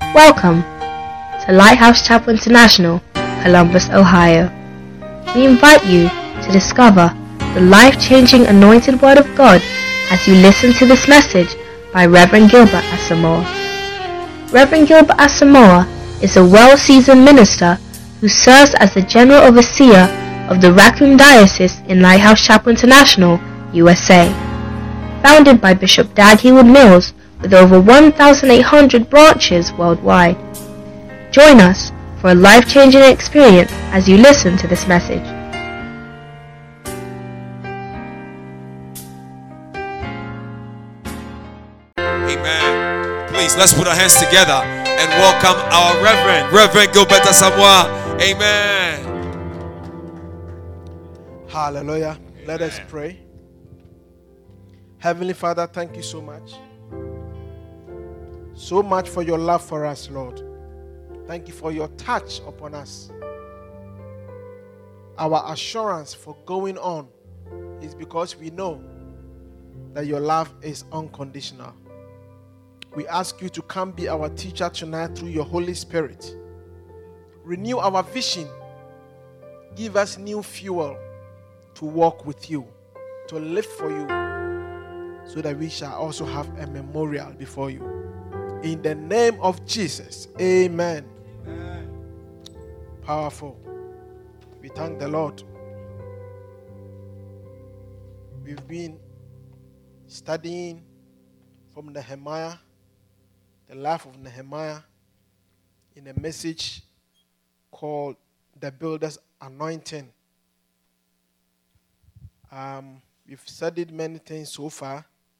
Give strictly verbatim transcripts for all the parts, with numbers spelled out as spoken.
Welcome to Lighthouse Chapel International, Columbus, Ohio. We invite you to discover the life-changing anointed Word of God as you listen to this message by Reverend Gilbert Asamoah. Reverend Gilbert Asamoah is a well-seasoned minister who serves as the General Overseer of the Raccoon Diocese in Lighthouse Chapel International, U S A. Founded by Bishop Dag Heward-Mills with over one thousand eight hundred branches worldwide. Join us for a life-changing experience as you listen to this message. Amen. Please, let's put our hands together and welcome our Reverend, Reverend Gilbert Asamoah. Amen. Hallelujah. Amen. Let us pray. Heavenly Father, thank you so much. So much for your love for us, Lord. Thank you for your touch upon us. Our assurance for going on is because we know that your love is unconditional. We ask you to come be our teacher tonight through your Holy Spirit. Renew our vision. Give us new fuel to walk with you, to live for you, so that we shall also have a memorial before you. In the name of Jesus, amen. Amen. Powerful. We thank the Lord. We've been studying from Nehemiah, the life of Nehemiah, in a message called The Builder's Anointing. Um, we've studied many things so far.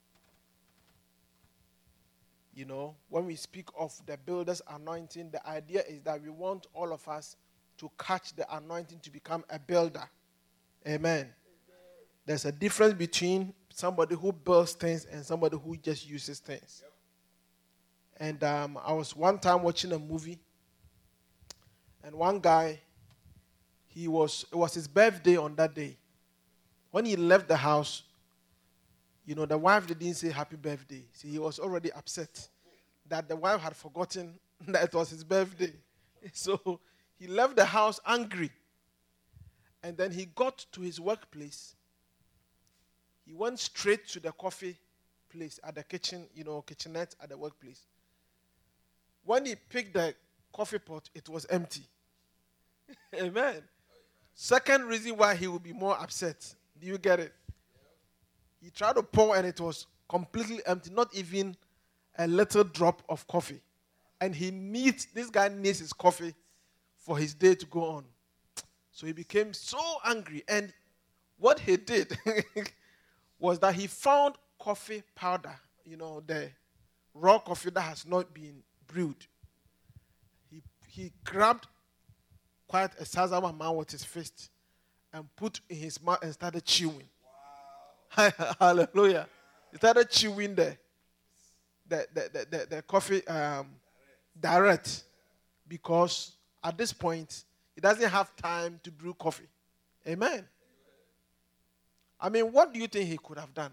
You know, when we speak of the builder's anointing, the idea is that we want all of us to catch the anointing to become a builder. Amen. Amen. There's a difference between somebody who builds things and somebody who just uses things. Yep. And um, I was one time watching a movie, and one guy, he was it was his birthday on that day. When he left the house, you know, the wife didn't say happy birthday. See, he was already upset that the wife had forgotten that it was his birthday. So he left the house angry. And then he got to his workplace. He went straight to the coffee place at the kitchen, you know, kitchenette at the workplace. When he picked the coffee pot, it was empty. Amen. Second reason why he would be more upset. Do you get it? He tried to pour and it was completely empty, not even a little drop of coffee. And he needs, this guy needs his coffee for his day to go on. So he became so angry. And what he did was that he found coffee powder, you know, the raw coffee that has not been brewed. He, he grabbed quite a sizable amount with his fist and put in his mouth and started chewing. Hallelujah. He started chewing the the, the, the, the, the coffee um, direct, because at this point he doesn't have time to brew coffee. Amen. I mean, what do you think he could have done?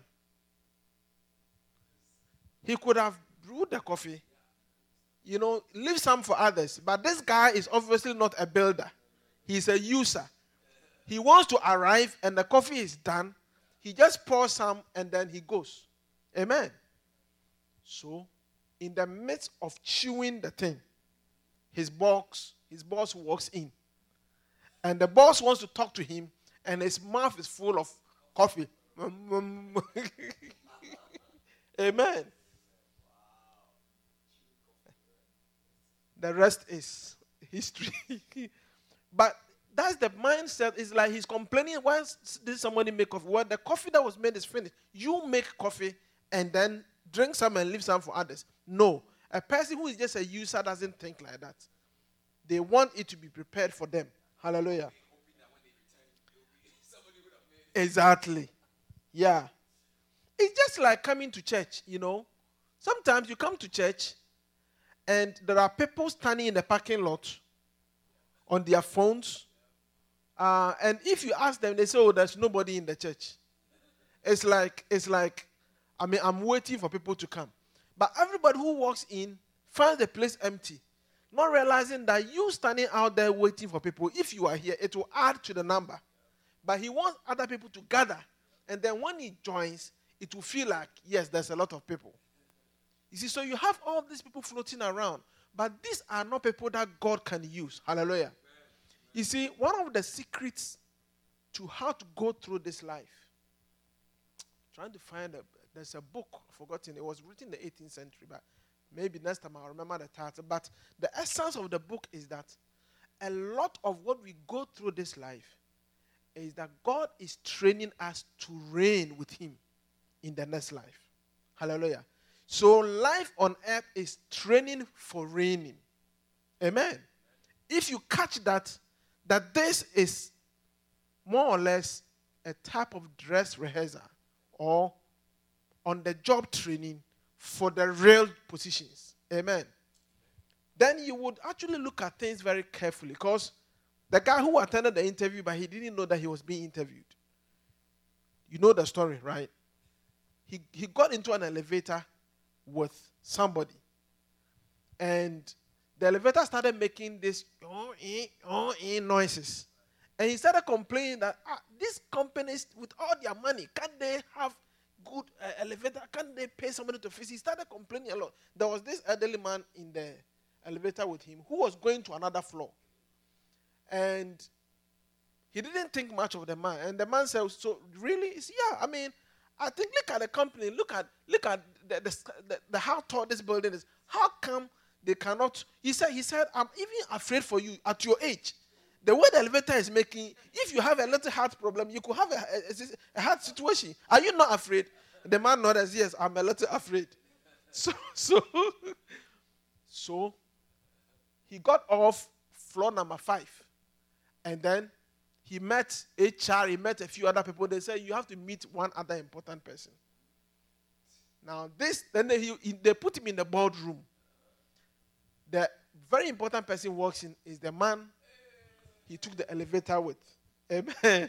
He could have brewed the coffee, you know, leave some for others. But this guy is obviously not a builder. He's a user. He wants to arrive and the coffee is done. He just pours some and then he goes. Amen. So, in the midst of chewing the thing, his boss, his boss walks in. And the boss wants to talk to him, and his mouth is full of coffee. Amen. The rest is history. But that's the mindset. It's like he's complaining, why did somebody make coffee? Well, the coffee that was made is finished. You make coffee and then drink some and leave some for others. No. A person who is just a user doesn't think like that. They want it to be prepared for them. Hallelujah. Exactly. Yeah. It's just like coming to church, you know. Sometimes you come to church and there are people standing in the parking lot on their phones. Uh, and if you ask them, they say, oh, there's nobody in the church. It's like, it's like, I mean, I'm waiting for people to come. But everybody who walks in finds the place empty, not realizing that you standing out there waiting for people, if you are here, it will add to the number. But he wants other people to gather. And then when he joins, it will feel like, yes, there's a lot of people. You see, so you have all these people floating around. But these are not people that God can use. Hallelujah. You see, one of the secrets to how to go through this life, trying to find a, there's a book, I've forgotten, it was written in the eighteenth century, but maybe next time I'll remember the title. But the essence of the book is that a lot of what we go through this life is that God is training us to reign with him in the next life. Hallelujah. So life on earth is training for reigning. Amen. If you catch that, that this is more or less a type of dress rehearsal or on-the-job training for the real positions. Amen. Then you would actually look at things very carefully, because the guy who attended the interview, but he didn't know that he was being interviewed. You know the story, right? He, he got into an elevator with somebody. And the elevator started making this oh, eh, oh, eh, noises. And he started complaining that ah, these companies, with all their money, can't they have good uh, elevator? Can't they pay somebody to fix it? He started complaining a lot. There was this elderly man in the elevator with him who was going to another floor. And he didn't think much of the man. And the man said, so really? He said, yeah, I mean, I think look at the company. Look at look at the, the, the, the how tall this building is. How come they cannot? He said, he said, I'm even afraid for you at your age. The way the elevator is making, if you have a little heart problem, you could have a, a, a heart situation. Are you not afraid? The man nodded, yes, I'm a little afraid. So, so, so he got off floor number five. And then he met H R, he met a few other people. They said, you have to meet one other important person. Now, this, then they, he, they put him in the boardroom. The very important person walks in is the man he took the elevator with. Amen.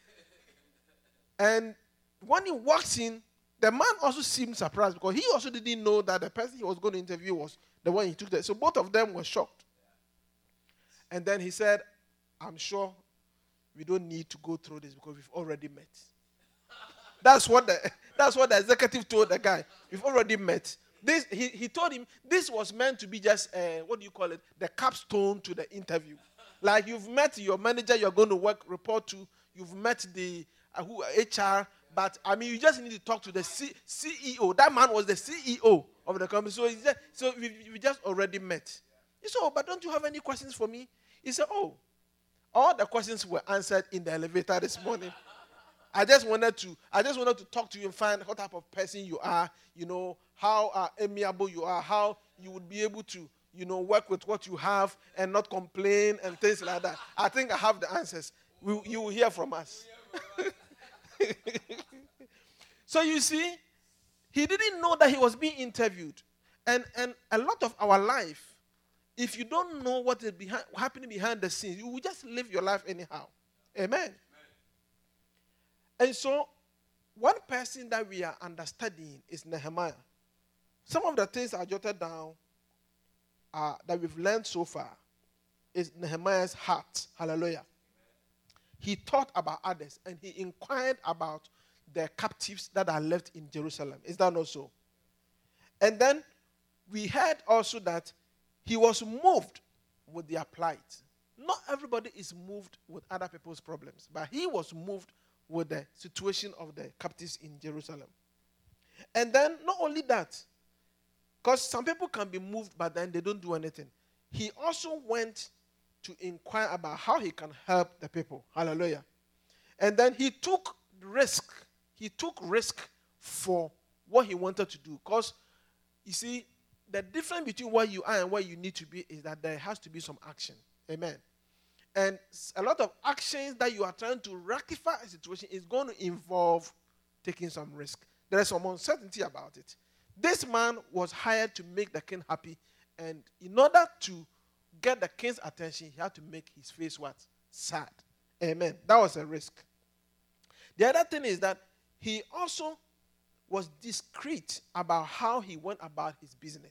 And when he walks in, the man also seemed surprised, because he also didn't know that the person he was going to interview was the one he took there. So both of them were shocked. And then he said, I'm sure we don't need to go through this because we've already met. That's what the that's what the executive told the guy. We've already met. This he, he told him this was meant to be just uh, what do you call it? The capstone to the interview. Like you've met your manager, you're going to work report to. You've met the uh, who H R, but I mean you just need to talk to the C, CEO. That man was the C E O of the company. So he just, so we, we just already met. He said, oh, but don't you have any questions for me? He said, oh. All the questions were answered in the elevator this morning. I just wanted to, I just wanted to talk to you and find what type of person you are, you know, how uh, amiable you are, how you would be able to, you know, work with what you have and not complain and things like that. I think I have the answers. We, you will hear from us. So you see, he didn't know that he was being interviewed. And, and a lot of our life, if you don't know what is behind, happening behind the scenes, you will just live your life anyhow. Amen. Amen. And so, one person that we are understudying is Nehemiah. Some of the things I jotted down uh, that we've learned so far is Nehemiah's heart. Hallelujah. He thought about others and he inquired about the captives that are left in Jerusalem. Is that not so? And then we heard also that he was moved with their plight. Not everybody is moved with other people's problems, but he was moved with the situation of the captives in Jerusalem. And then not only that, because some people can be moved, but then they don't do anything. He also went to inquire about how he can help the people. Hallelujah. And then he took risk. He took risk for what he wanted to do. Because, you see, the difference between where you are and where you need to be is that there has to be some action. Amen. And a lot of actions that you are trying to rectify a situation is going to involve taking some risk. There is some uncertainty about it. This man was hired to make the king happy, and in order to get the king's attention, he had to make his face what? Sad. Amen. That was a risk. The other thing is that he also was discreet about how he went about his business.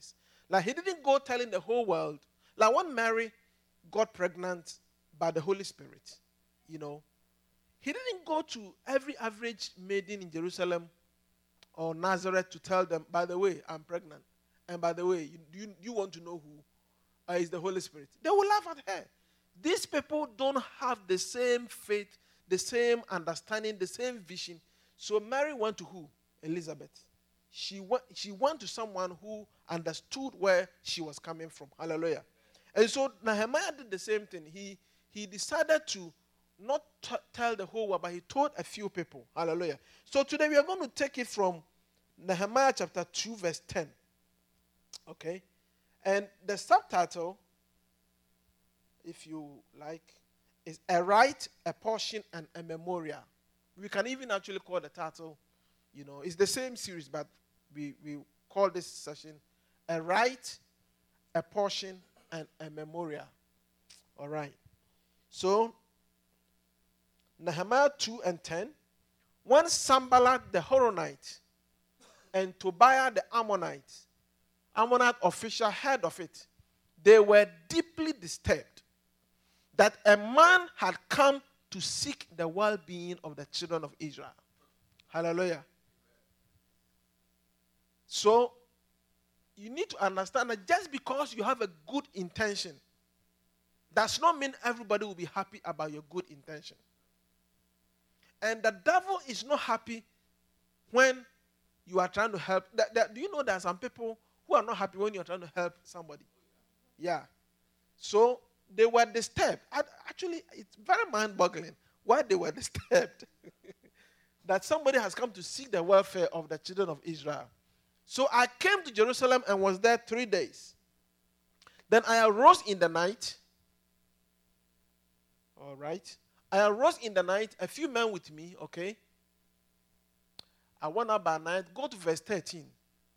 Like he didn't go telling the whole world. Like when Mary got pregnant by the Holy Spirit, you know, he didn't go to every average maiden in Jerusalem or Nazareth to tell them, by the way, I'm pregnant. And by the way, you, you, you want to know who uh, is the Holy Spirit. They will laugh at her. These people don't have the same faith, the same understanding, the same vision. So Mary went to who? Elizabeth. She went, she went to someone who understood where she was coming from. Hallelujah. And so Nehemiah did the same thing. He, he decided to not t- tell the whole world, but he told a few people. Hallelujah. So today we are going to take it from Nehemiah chapter two, verse ten. Okay? And the subtitle, if you like, is A Rite, a Portion, and a Memorial. We can even actually call the title, you know, it's the same series, but we, we call this session A Rite, a Portion, and a Memorial. All right. So, Nehemiah two and ten. When Sanballat the Horonite and Tobiah the Ammonite, Ammonite official heard of it, they were deeply disturbed that a man had come to seek the well-being of the children of Israel. Hallelujah. So, you need to understand that just because you have a good intention, does not mean everybody will be happy about your good intention. And the devil is not happy when you are trying to help. That, that, do you know there are some people who are not happy when you are trying to help somebody? Yeah. So they were disturbed. Actually, it's very mind-boggling why they were disturbed. That somebody has come to seek the welfare of the children of Israel. So I came to Jerusalem and was there three days. Then I arose in the night. All right. I arose in the night, a few men with me, okay. I went up by night. Go to verse thirteen.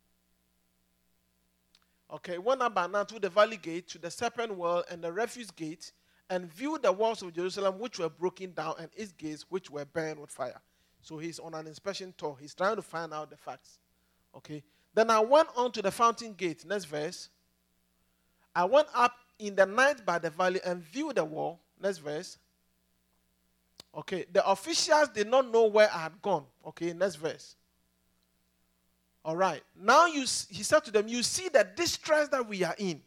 Okay, went up by night to the valley gate, to the serpent well, and the refuse gate, and viewed the walls of Jerusalem which were broken down, and its gates which were burned with fire. So he's on an inspection tour. He's trying to find out the facts. Okay. Then I went on to the fountain gate. Next verse. I went up in the night by the valley and viewed the wall. Next verse. Okay. The officials did not know where I had gone. Okay. Next verse. All right. Now you, he said to them, you see the distress that we are in.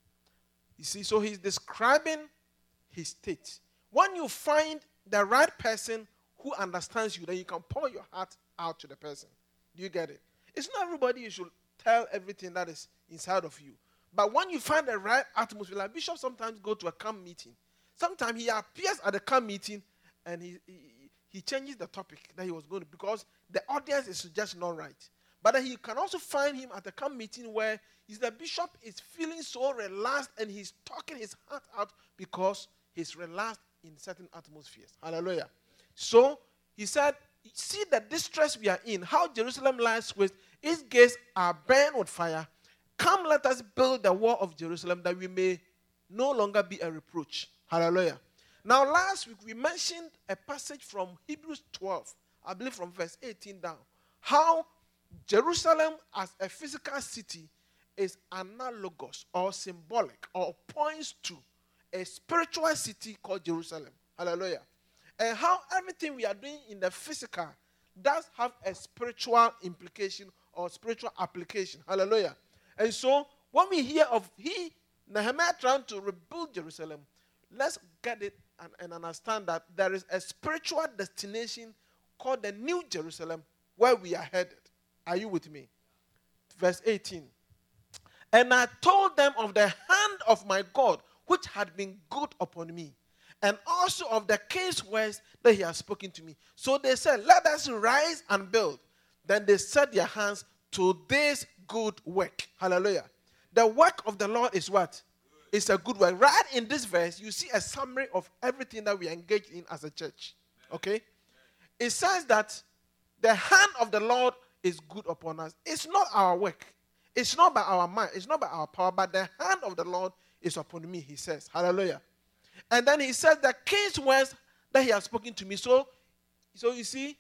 You see, so he's describing his state. When you find the right person who understands you, then you can pour your heart out to the person. Do you get it? It's not everybody you should tell everything that is inside of you. But when you find the right atmosphere, like Bishop sometimes go to a camp meeting. Sometimes he appears at the camp meeting and he, he, he changes the topic that he was going to, because the audience is just not right. But then you can also find him at a camp meeting where is the bishop is feeling so relaxed and he's talking his heart out because he's relaxed in certain atmospheres. Hallelujah. So he said, see the distress we are in, how Jerusalem lies waste, its gates are burned with fire. Come, let us build the wall of Jerusalem that we may no longer be a reproach. Hallelujah. Now, last week we mentioned a passage from Hebrews twelve, I believe from verse eighteen down, how Jerusalem as a physical city is analogous or symbolic or points to a spiritual city called Jerusalem. Hallelujah. And how everything we are doing in the physical does have a spiritual implication or spiritual application. Hallelujah. And so when we hear of he, Nehemiah trying to rebuild Jerusalem, let's get it and, and understand that there is a spiritual destination called the New Jerusalem where we are headed. Are you with me? Verse eighteen. And I told them of the hand of my God, which had been good upon me, and also of the king's words that he has spoken to me. So they said, let us rise and build. Then they set their hands to this good work. Hallelujah. The work of the Lord is what? It's a good work. Right in this verse, you see a summary of everything that we engage in as a church. Okay? It says that the hand of the Lord is good upon us. It's not our work. It's not by our mind. It's not by our power. But the hand of the Lord is upon me, he says. Hallelujah. And then he says the king's words that he has spoken to me. So, so you see,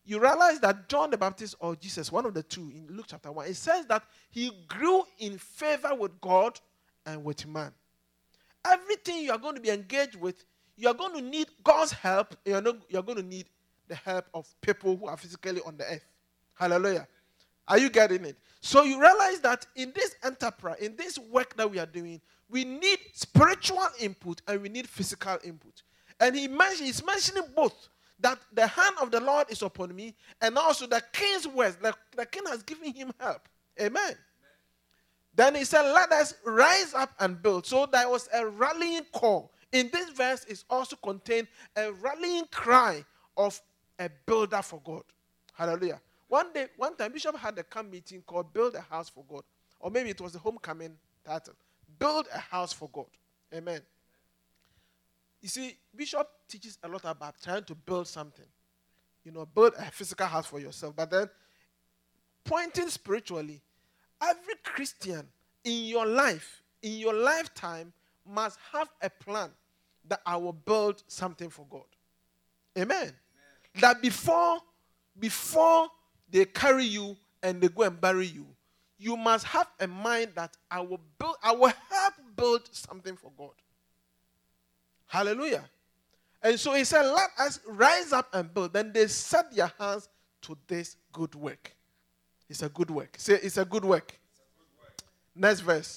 you realize that John the Baptist or Jesus, one of the two in Luke chapter one, it says that he grew in favor with God and with man. Everything you are going to be engaged with, you are going to need God's help. You are, not, you are going to need the help of people who are physically on the earth. Hallelujah. Are you getting it? So you realize that in this enterprise, in this work that we are doing, we need spiritual input and we need physical input. And he mentioned, he's mentioning both. That the hand of the Lord is upon me, and also the king's words. The, the king has given him help. Amen. Amen. Then he said, let us rise up and build. So there was a rallying call. In this verse is also contained a rallying cry of a builder for God. Hallelujah. One day, one time, Bishop had a camp meeting called Build a House for God. Or maybe it was the homecoming title. Build a House for God. Amen. You see, Bishop teaches a lot about trying to build something. You know, build a physical house for yourself. But then, pointing spiritually, every Christian in your life, in your lifetime, must have a plan that I will build something for God. Amen. Amen. That before, before they carry you and they go and bury you, you must have a mind that I will build, I will help build something for God. Hallelujah. And so he said, let us rise up and build. Then they set their hands to this good work. It's a good work. Say, it's a good work. It's a good work. Next verse.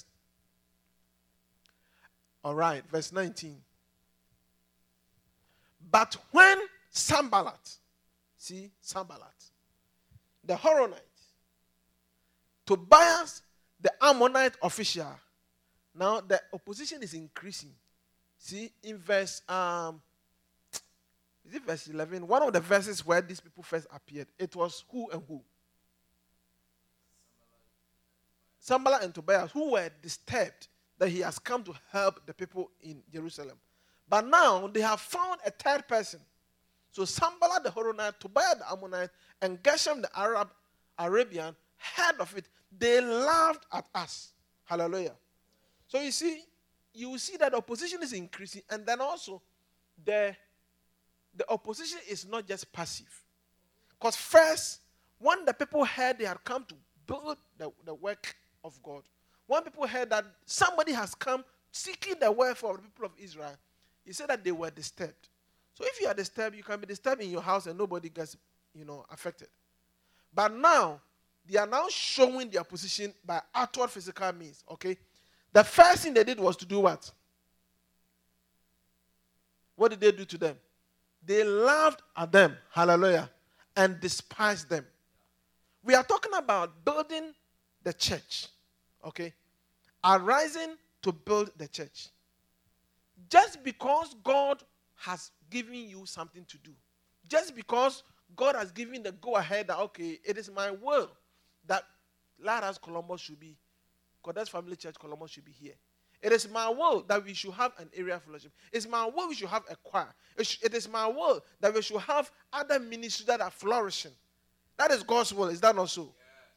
All right, verse nineteen. But when Sanballat, see, Sanballat, the Horonite, Tobias, the Ammonite official, now the opposition is increasing. See, in verse, um, is it verse eleven? One of the verses where these people first appeared, it was who and who? Sanballat and Tobias, who were disturbed that he has come to help the people in Jerusalem. But now they have found a third person. So Sanballat the Horonite, Tobias the Ammonite, and Geshem the Arab, Arabian heard of it. They laughed at us. Hallelujah. So you see, you will see that opposition is increasing, and then also the, the opposition is not just passive. Because first, when the people heard they had come to build the, the work of God, when people heard that somebody has come seeking the welfare of the people of Israel, he said that they were disturbed. So if you are disturbed, you can be disturbed in your house and nobody gets, you know, affected. But now, they are now showing their position by outward physical means, okay? The first thing they did was to do what? What did they do to them? They laughed at them, hallelujah, and despised them. We are talking about building the church, okay? Arising to build the church. Just because God has given you something to do, just because God has given the go-ahead that, okay, it is my will that Lighthouse Columbus should be, Kodesh Family Church Columbus should be here. It is my will that we should have an area of fellowship. It's my will we should have a choir. It is my will that we should have other ministries that are flourishing. That is God's will. Is that not so? Yes.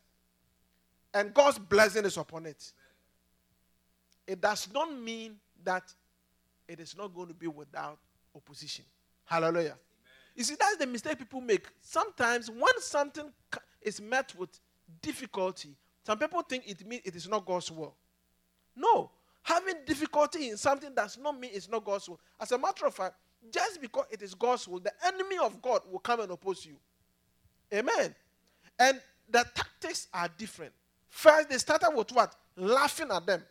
And God's blessing is upon it. Amen. It does not mean that it is not going to be without opposition. Hallelujah. Amen. You see, that's the mistake people make. Sometimes when something is met with difficulty, some people think it means it is not God's will. No. Having difficulty in something does not mean it's not God's will. As a matter of fact, just because it is God's will, the enemy of God will come and oppose you. Amen. And the tactics are different. First, they started with what? Laughing at them.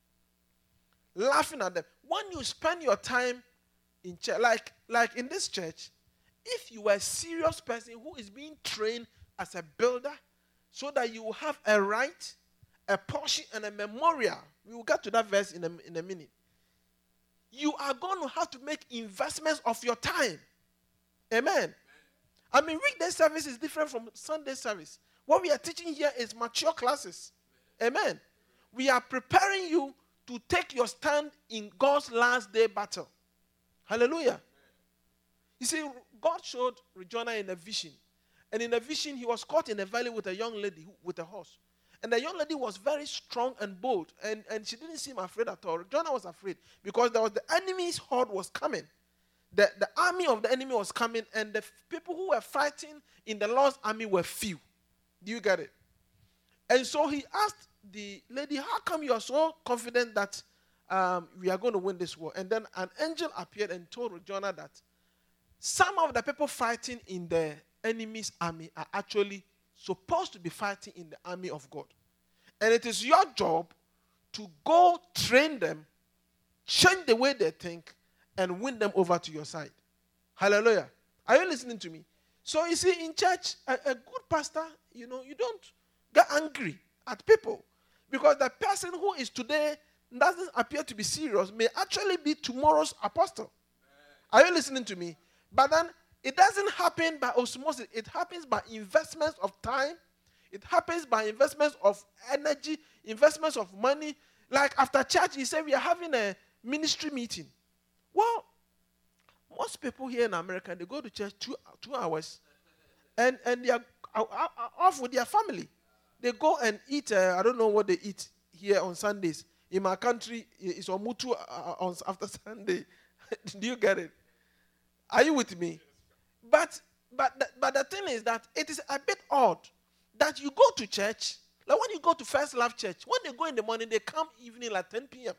Laughing at them. When you spend your time in church, like, like in this church, if you are a serious person who is being trained as a builder, so that you will have a right, a portion, and a memorial. We will get to that verse in a, in a minute. You are going to have to make investments of your time. Amen. Amen. I mean, weekday service is different from Sunday service. What we are teaching here is mature classes. Amen. Amen. We are preparing you to take your stand in God's last day battle. Hallelujah. Amen. You see, God showed Rejoinder in a vision. And in a vision, he was caught in a valley with a young lady with a horse. And the young lady was very strong and bold. And, and she didn't seem afraid at all. Jonah was afraid because there was the enemy's horde was coming. the, the army of the enemy was coming, and the f- people who were fighting in the Lord's army were few. Do you get it? And so he asked the lady, how come you are so confident that um, we are going to win this war? And then an angel appeared and told Jonah that some of the people fighting in the enemy's army are actually supposed to be fighting in the army of God. And it is your job to go train them, change the way they think, and win them over to your side. Hallelujah. Are you listening to me? So you see, in church, a, a good pastor, you know, you don't get angry at people. Because the person who is today doesn't appear to be serious may actually be tomorrow's apostle. Are you listening to me? But then it doesn't happen by osmosis. It happens by investments of time. It happens by investments of energy, investments of money. Like after church, he said, we are having a ministry meeting. Well, most people here in America, they go to church two, two hours and, and they are off with their family. They go and eat, uh, I don't know what they eat here on Sundays. In my country, it's on Mutu uh, on, after Sunday. Do you get it? Are you with me? But but the, but the thing is that it is a bit odd that you go to church, like when you go to First Love Church, when they go in the morning, they come evening like ten p.m.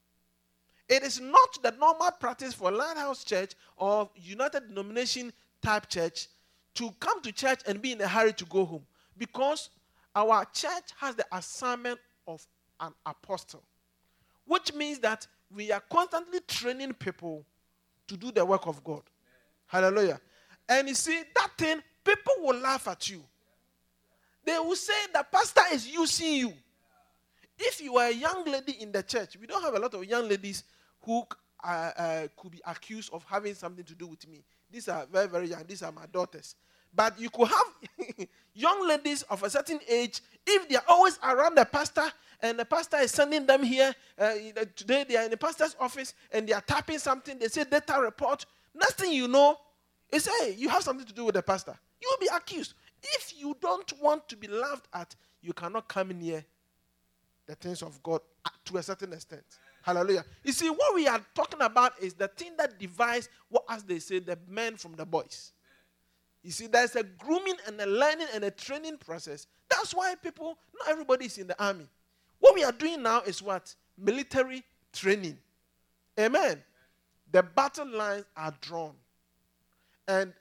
It is not the normal practice for Lighthouse Church or United Denomination type church to come to church and be in a hurry to go home, because our church has the assignment of an apostle, which means that we are constantly training people to do the work of God. Hallelujah. And you see, that thing, people will laugh at you. They will say the pastor is using you. If you are a young lady in the church, we don't have a lot of young ladies who uh, uh, could be accused of having something to do with me. These are very, very young. These are my daughters. But you could have young ladies of a certain age, if they are always around the pastor, and the pastor is sending them here. Uh, today they are in the pastor's office, and they are typing something. They say data report. Next thing you know, it's, hey, you have something to do with the pastor. You will be accused. If you don't want to be laughed at, you cannot come near the things of God to a certain extent. Hallelujah. You see, what we are talking about is the thing that divides, what, as they say, the men from the boys. You see, there's a grooming and a learning and a training process. That's why people, not everybody is in the army. What we are doing now is what? Military training. Amen. The battle lines are drawn. And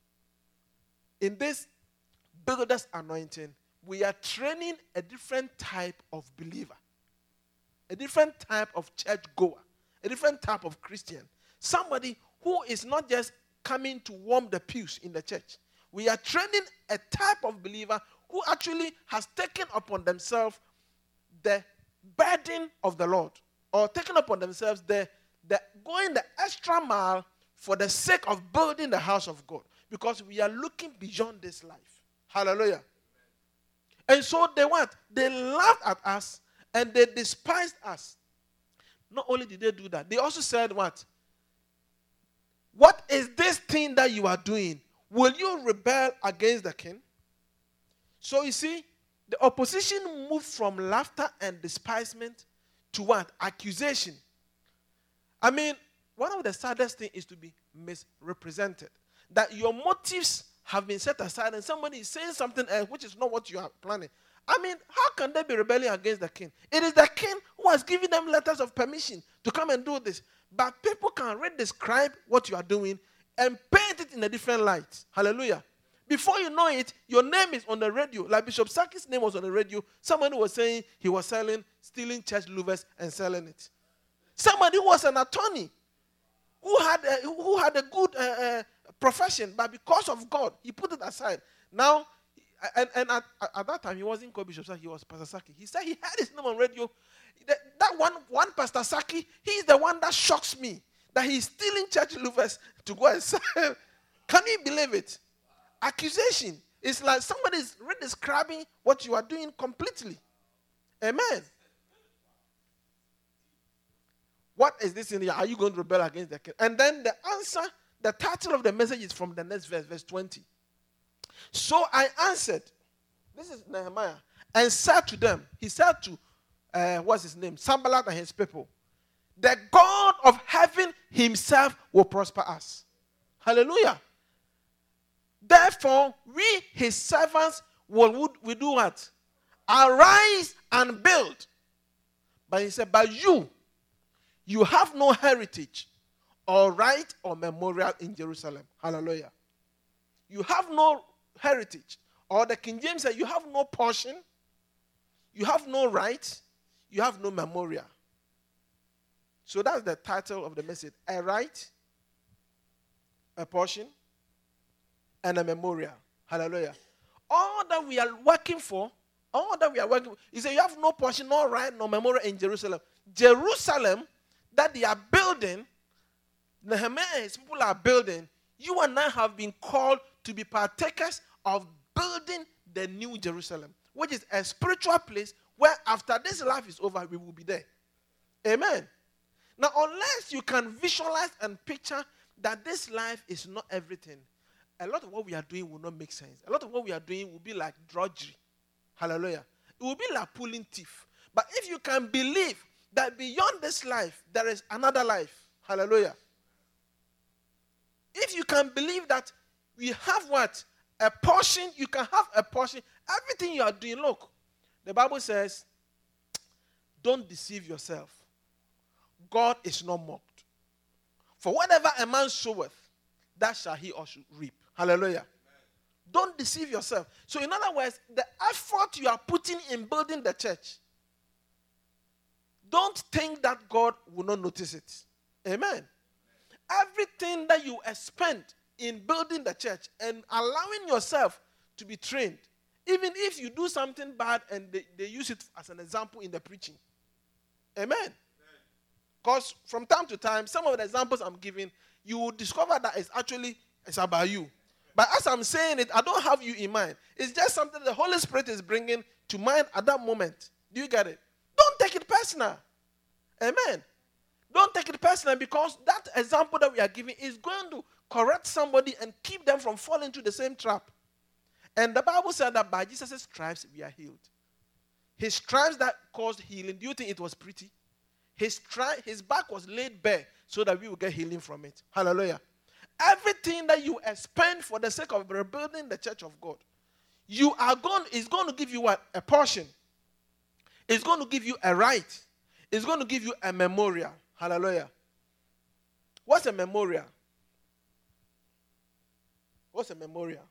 in this builder's anointing, we are training a different type of believer, a different type of church goer, a different type of Christian. Somebody who is not just coming to warm the pews in the church. We are training a type of believer who actually has taken upon themselves the burden of the Lord, or taken upon themselves the, the going the extra mile for the sake of building the house of God, because we are looking beyond this life. Hallelujah. And so they what? They laughed at us and they despised us. Not only did they do that, they also said what? What is this thing that you are doing? Will you rebel against the king? So you see, the opposition moved from laughter and despisement to what? Accusation. I mean, one of the saddest things is to be misrepresented. That your motives have been set aside and somebody is saying something else which is not what you are planning. I mean, how can they be rebelling against the king? It is the king who has given them letters of permission to come and do this. But people can redescribe what you are doing and paint it in a different light. Hallelujah. Before you know it, your name is on the radio. Like Bishop Saki's name was on the radio. Somebody was saying he was selling, stealing church louvers and selling it. Somebody who was an attorney, who had a, who had a good uh, uh, profession, but because of God, he put it aside. Now, and, and at, at that time, he wasn't called Bishop Saki, he was Pastor Saki. He said he had his name on radio. That, that one, one Pastor Saki, he's the one that shocks me, that he's stealing church louvers to go and sell. Can you believe it? Accusation. It's like somebody is redescribing what you are doing completely. Amen. What is this in here? Are you going to rebel against the king? And then the answer, the title of the message is from the next verse, verse twenty. So I answered, this is Nehemiah, and said to them, he said to, uh, what's his name? Sanballat and his people, the God of heaven himself will prosper us. Hallelujah. Therefore, we, his servants, will we do what? Arise and build. But he said, but you, you have no heritage or right or memorial in Jerusalem. Hallelujah. You have no heritage. Or the King James said, you have no portion, you have no right, you have no memorial. So that's the title of the message. A right, a portion, and a memorial. Hallelujah. All that we are working for, all that we are working for, he said, you have no portion, no right, no memorial in Jerusalem. Jerusalem that they are building, Nehemiah and his people are building, you and I have been called to be partakers of building the new Jerusalem, which is a spiritual place where after this life is over, we will be there. Amen. Now, unless you can visualize and picture that this life is not everything, a lot of what we are doing will not make sense. A lot of what we are doing will be like drudgery. Hallelujah. It will be like pulling teeth. But if you can believe that beyond this life, there is another life. Hallelujah. If you can believe that we have what? A portion, you can have a portion. Everything you are doing, look, the Bible says, don't deceive yourself. God is not mocked. For whatever a man soweth, that shall he also reap. Hallelujah. Amen. Don't deceive yourself. So in other words, the effort you are putting in building the church, don't think that God will not notice it. Amen. Everything that you spend in building the church and allowing yourself to be trained, even if you do something bad and they, they use it as an example in the preaching. Amen. Because from time to time, some of the examples I'm giving, you will discover that it's actually it's about you. But as I'm saying it, I don't have you in mind. It's just something the Holy Spirit is bringing to mind at that moment. Do you get it? Don't take it personal. Amen. Don't take it personal, because that example that we are giving is going to correct somebody and keep them from falling into the same trap. And the Bible said that by Jesus' stripes we are healed. His stripes that caused healing, do you think it was pretty? His, tri- his back was laid bare so that we will get healing from it. Hallelujah. Everything that you spend for the sake of rebuilding the church of God, you are going, is going to give you what? A portion. It's going to give you a right. It's going to give you a memorial. Hallelujah. What's a memorial? What's a memorial?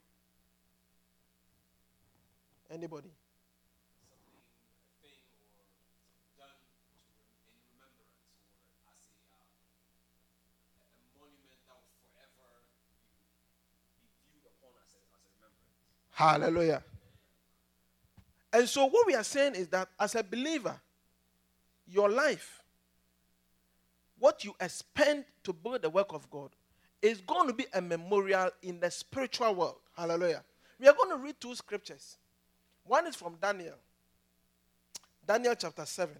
Anybody? Hallelujah. And so what we are saying is that as a believer, your life, what you spend to build the work of God, is going to be a memorial in the spiritual world. Hallelujah. We are going to read two scriptures. One is from Daniel. Daniel chapter seven.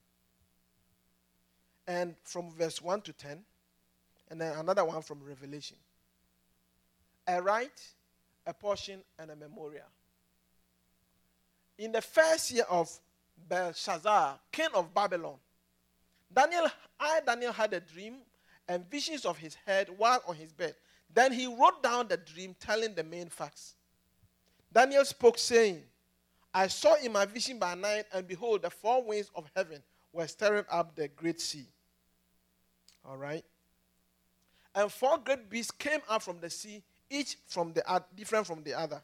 And from verse one to ten. And then another one from Revelation. A right, a portion, and a memorial. In the first year of Belshazzar, king of Babylon, Daniel, I, Daniel, had a dream and visions of his head while on his bed. Then he wrote down the dream, telling the main facts. Daniel spoke, saying, I saw in my vision by night, and behold, the four winds of heaven were stirring up the great sea. All right? And four great beasts came out from the sea, each from the other, different from the other.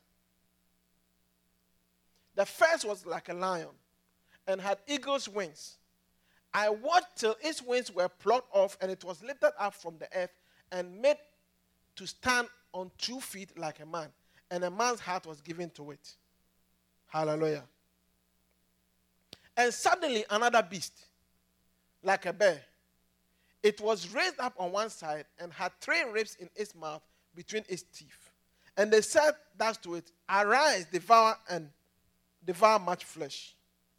The first was like a lion and had eagle's wings. I watched till its wings were plucked off, and it was lifted up from the earth and made to stand on two feet like a man. And a man's heart was given to it. Hallelujah. And suddenly another beast, like a bear. It was raised up on one side and had three ribs in its mouth between its teeth. And they said thus to it, Arise, devour and devour much flesh.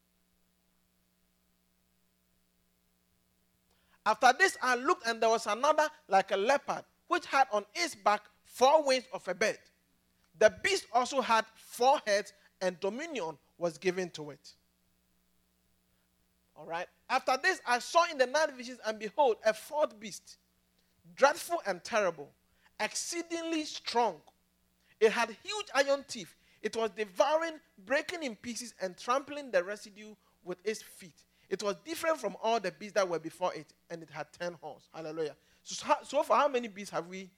After this I looked, and there was another like a leopard, which had on its back four wings of a bird. The beast also had four heads, and dominion was given to it. All right. After this, I saw in the night visions, and behold, a fourth beast, dreadful and terrible, exceedingly strong. It had huge iron teeth. It was devouring, breaking in pieces, and trampling the residue with its feet. It was different from all the beasts that were before it, and it had ten horns. Hallelujah. So, so far, how many beasts have we?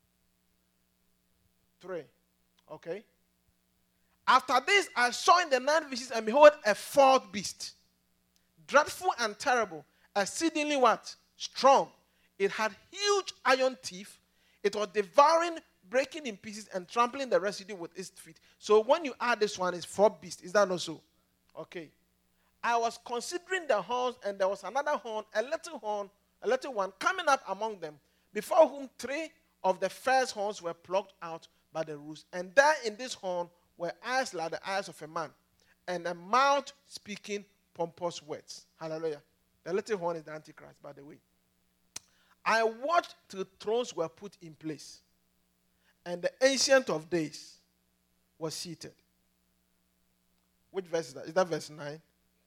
Three. Okay. After this, I saw in the night visions, and behold, a fourth beast, dreadful and terrible, exceedingly what? Strong. It had huge iron teeth. It was devouring, breaking in pieces, and trampling the residue with its feet. So when you add this one, it's four beasts. Is that not so? Okay. I was considering the horns, and there was another horn, a little horn, a little one coming up among them, before whom three of the first horns were plucked out by the roots. And there in this horn were eyes like the eyes of a man, and a mouth speaking pompous words. Hallelujah. The little horn is the Antichrist, by the way. I watched till thrones were put in place, and the Ancient of Days was seated. Which verse is that? Is that verse nine?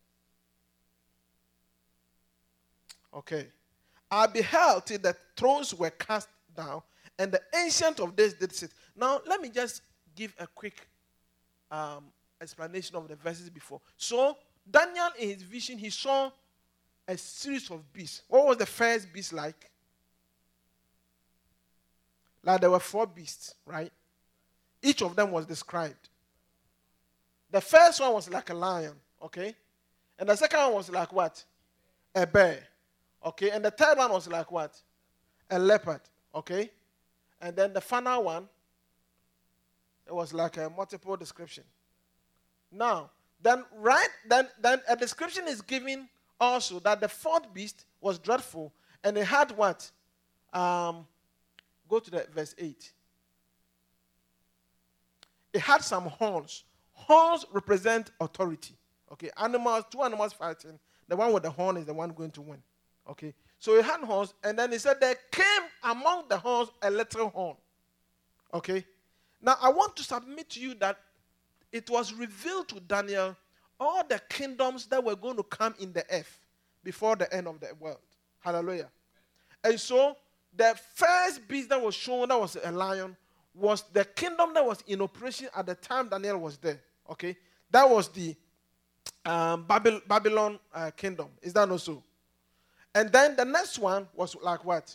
Okay. I beheld till the thrones were cast down, and the Ancient of Days did sit. Now, let me just give a quick um, explanation of the verses before. So, Daniel, in his vision, he saw a series of beasts. What was the first beast like? Like there were four beasts, right? Each of them was described. The first one was like a lion, okay? And the second one was like what? A bear, okay? And the third one was like what? A leopard, okay? And then the final one, it was like a multiple description. Now, then right, then, then a description is given also that the fourth beast was dreadful, and it had what? Um, go to the verse eight. It had some horns. Horns represent authority. Okay, animals, two animals fighting. The one with the horn is the one going to win. Okay, so it had horns, and then he said there came among the horns a little horn. Okay, now I want to submit to you that it was revealed to Daniel all the kingdoms that were going to come in the earth before the end of the world. Hallelujah. And so the first beast that was shown, that was a lion, was the kingdom that was in operation at the time Daniel was there. Okay, that was the um, Babylon, Babylon uh, kingdom. Is that not so? And then the next one was like what?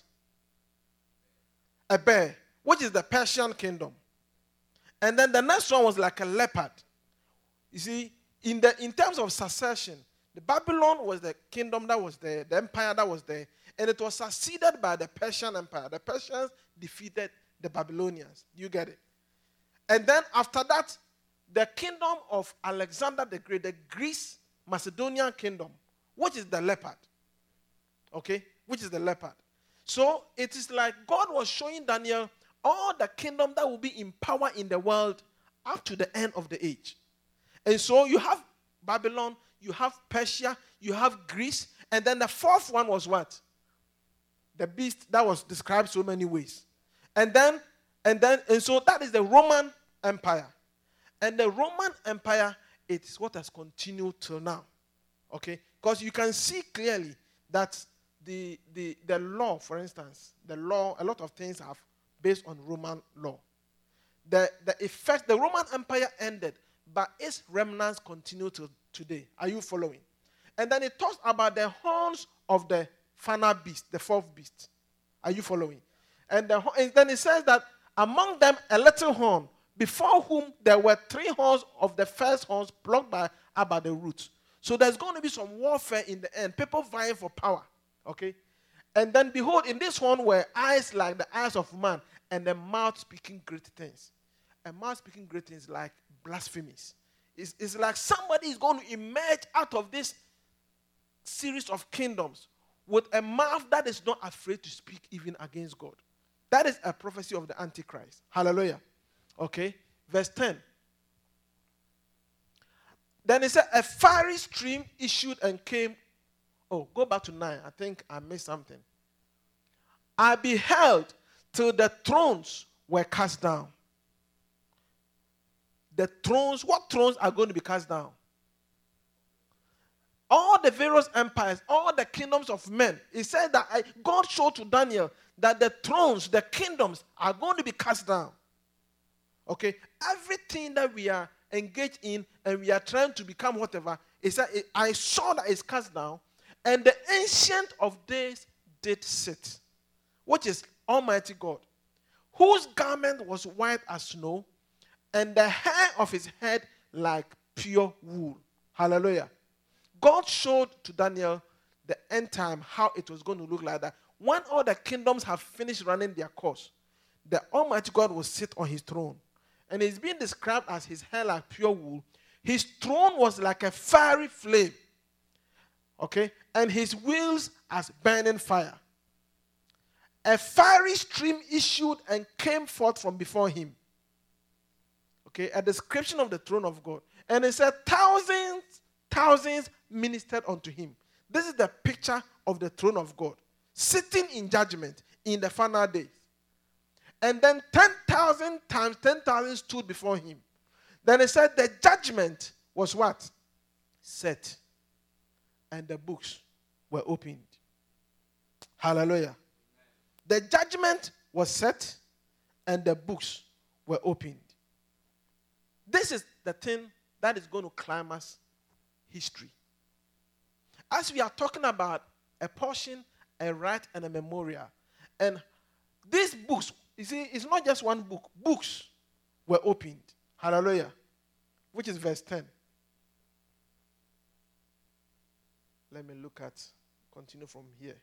A bear, which is the Persian kingdom. And then the next one was like a leopard. You see, in the in terms of succession, the Babylon was the kingdom that was there, the empire that was there, and it was succeeded by the Persian Empire. The Persians defeated the Babylonians. Do you get it? And then after that, the kingdom of Alexander the Great, the Greece Macedonian kingdom, which is the leopard. Okay? Which is the leopard. So it is like God was showing Daniel all the kingdom that will be in power in the world up to the end of the age. And so you have Babylon, you have Persia, you have Greece, and then the fourth one was what? The beast that was described so many ways. And then, and then, and so that is the Roman Empire. And the Roman Empire, it is what has continued till now. Okay? Because you can see clearly that the, the, the law, for instance, the law, a lot of things have based on Roman law. The, the effect, the Roman Empire ended, but its remnants continue to today. Are you following? And then it talks about the horns of the final beast, the fourth beast. Are you following? And, the, and then it says that among them a little horn, before whom there were three horns of the first horns plucked by about the roots. So there's going to be some warfare in the end. People vying for power. Okay? And then behold, in this horn were eyes like the eyes of man, and a mouth speaking great things. A mouth speaking great things like blasphemies. It's, it's like somebody is going to emerge out of this series of kingdoms with a mouth that is not afraid to speak even against God. That is a prophecy of the Antichrist. Hallelujah. Okay. Verse ten. Then it said, a fiery stream issued and came. Oh, go back to nine. I think I missed something. I beheld till the thrones were cast down. The thrones, what thrones are going to be cast down? all the various empires, all the kingdoms of men. He said that I, God showed to Daniel that the thrones, the kingdoms are going to be cast down. Okay? Everything that we are engaged in and we are trying to become whatever, he said, I saw that it's cast down, and the Ancient of Days did sit, which is Almighty God, whose garment was white as snow, and the hair of his head like pure wool. Hallelujah. God showed to Daniel the end time how it was going to look like that. When all the kingdoms have finished running their course, the Almighty God will sit on his throne. And it's being described as his hair like pure wool. His throne was like a fiery flame. Okay? And his wheels as burning fire. A fiery stream issued and came forth from before him. Okay? A description of the throne of God. And it said thousands, thousands ministered unto him. This is the picture of the throne of God, sitting in judgment in the final days. And then ten thousand times ten thousand stood before him. Then it said the judgment was what? Set. And the books were opened. Hallelujah. The judgment was set and the books were opened. This is the thing that is going to climax history. As we are talking about a portion, a right, and a memorial, and these books, you see, it's not just one book. Books were opened. Hallelujah. Which is verse ten. Let me look at, continue from here.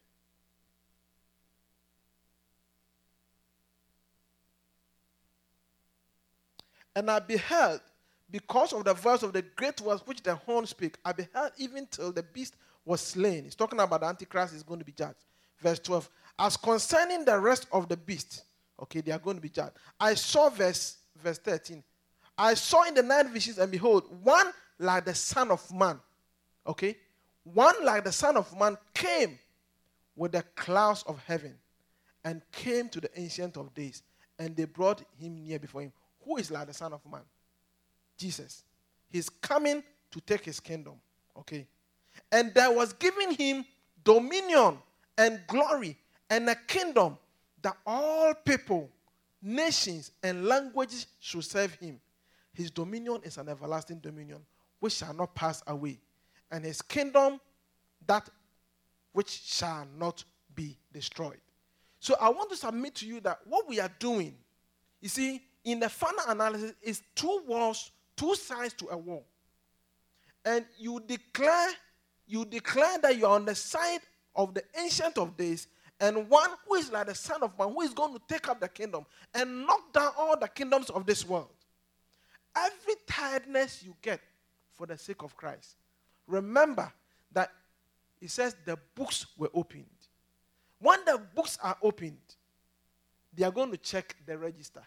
And I beheld, because of the voice of the great words which the horn spake, I beheld even till the beast was slain. He's talking about the Antichrist is going to be judged. Verse twelve. As concerning the rest of the beast, okay, they are going to be judged. I saw verse, verse thirteen. I saw in the night visions, and behold, one like the Son of Man. Okay? One like the Son of Man came with the clouds of heaven and came to the Ancient of Days. And they brought him near before him. Who is like the Son of Man? Jesus. He's coming to take his kingdom. Okay? And there was given him dominion and glory and a kingdom that all people, nations, and languages should serve him. His dominion is an everlasting dominion which shall not pass away, and his kingdom that which shall not be destroyed. So I want to submit to you that what we are doing, you see, in the final analysis, is two walls, two sides to a wall. And you declare, you declare that you are on the side of the Ancient of Days, and one who is like the Son of Man, who is going to take up the kingdom and knock down all the kingdoms of this world. Every tiredness you get for the sake of Christ, remember that it says the books were opened. When the books are opened, they are going to check the register.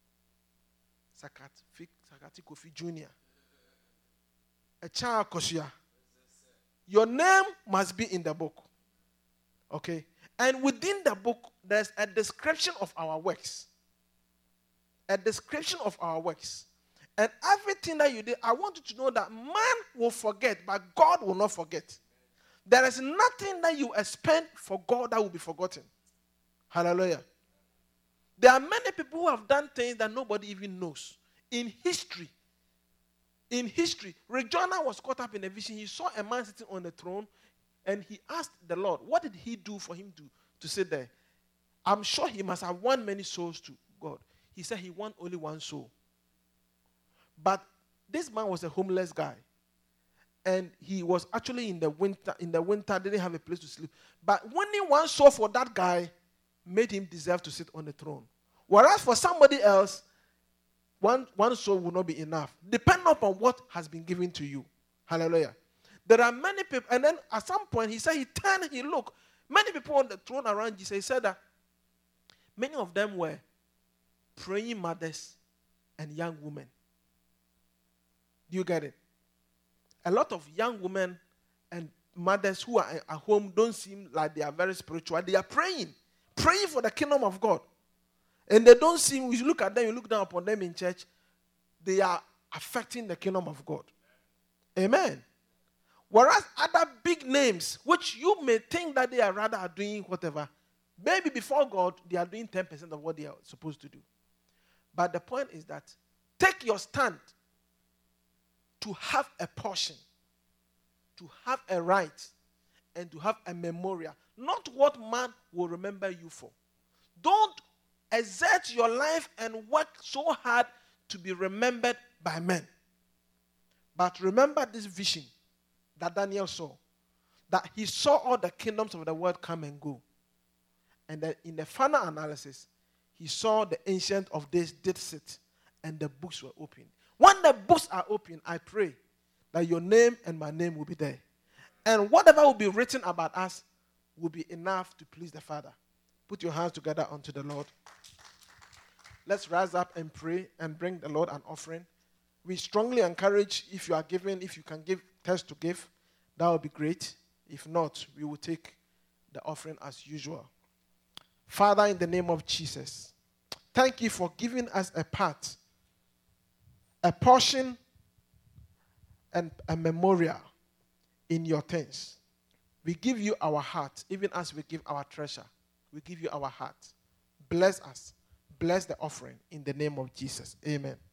Sakati Kofi Junior Echa Koshia. Your name must be in the book. Okay? And within the book, there's a description of our works. A description of our works. And everything that you did, I want you to know that man will forget, but God will not forget. There is nothing that you expend for God that will be forgotten. Hallelujah. There are many people who have done things that nobody even knows. In history, in history, Regina was caught up in a vision. He saw a man sitting on the throne, and he asked the Lord, what did he do for him to, to sit there? I'm sure he must have won many souls to God. He said he won only one soul. But this man was a homeless guy. And he was actually in the winter, in the winter, didn't have a place to sleep. But winning one soul for that guy made him deserve to sit on the throne. Whereas for somebody else, one, one soul will not be enough. Depending upon what has been given to you. Hallelujah. There are many people, and then at some point he said he turned, he looked. Many people on the throne around Jesus, he said that many of them were praying mothers and young women. Do you get it? A lot of young women and mothers who are at home don't seem like they are very spiritual. They are praying. Praying for the kingdom of God. And they don't seem, you look at them, you look down upon them in church, they are affecting the kingdom of God. Amen. Whereas other big names, which you may think that they are rather are doing whatever, maybe before God, they are doing ten percent of what they are supposed to do. But the point is that take your stand to have a portion, to have a right, and to have a memorial. Not what man will remember you for. Don't exert your life and work so hard to be remembered by men. But remember this vision that Daniel saw. That he saw all the kingdoms of the world come and go. And then in the final analysis, he saw the Ancient of Days did sit and the books were open. When the books are open, I pray that your name and my name will be there. And whatever will be written about us will be enough to please the Father. Put your hands together unto the Lord. Let's rise up and pray and bring the Lord an offering. We strongly encourage, if you are giving, if you can give, test to give, that would be great. If not, we will take the offering as usual. Father, in the name of Jesus, thank you for giving us a part, a portion, and a memorial in your things. We give you our heart, even as we give our treasure. We give you our heart. Bless us. Bless the offering in the name of Jesus. Amen.